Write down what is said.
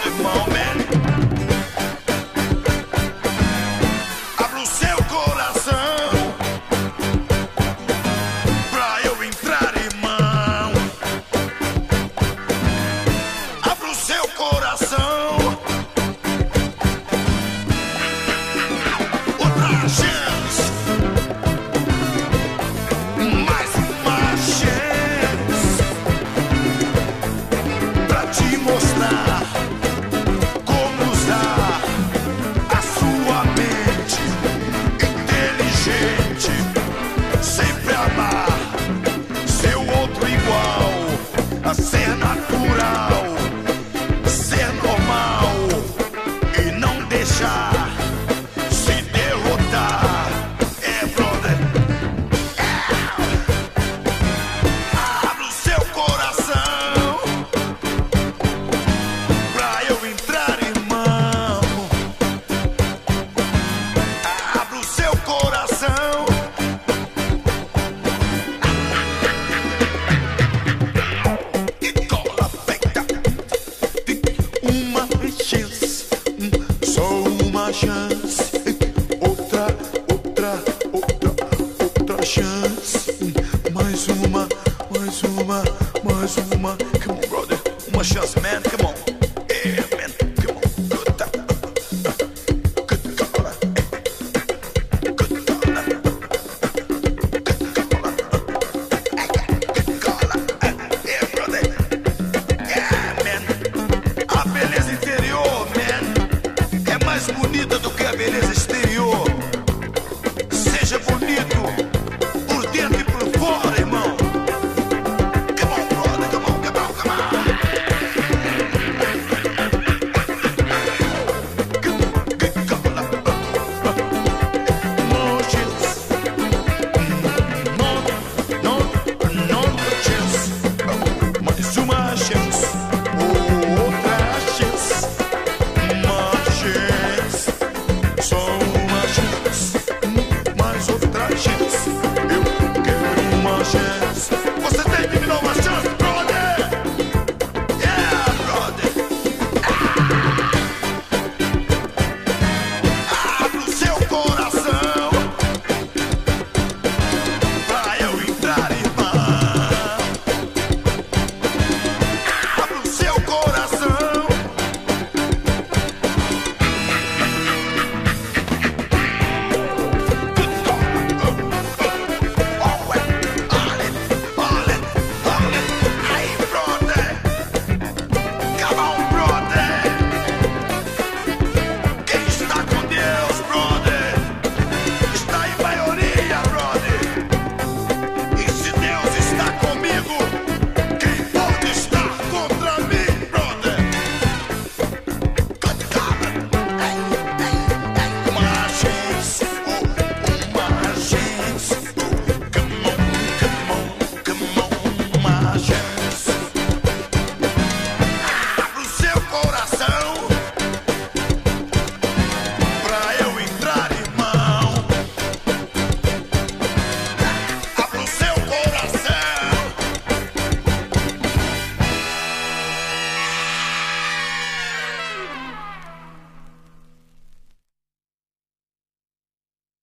irmão, man. Abra o seu coração pra eu entrar, irmão. Abra o seu coração. Outra chance. Mais uma chance pra te mostrar como usar a sua mente inteligente. Sempre amar seu outro igual, a ser natural, ser normal e não deixar se derrotar. É, brother. Abra o seu coração pra eu entrar, irmão. Abra o seu coração. E cola feita. Uma chance, só uma chance. Outra chance. Mais uma. Come on, brother. Uma chance, man. Come on. Yeah, man. Come on. Good time. Good color. Good color. Good color. Yeah, brother. Yeah, man. A beleza interior, man, é mais bonita do que a beleza exterior.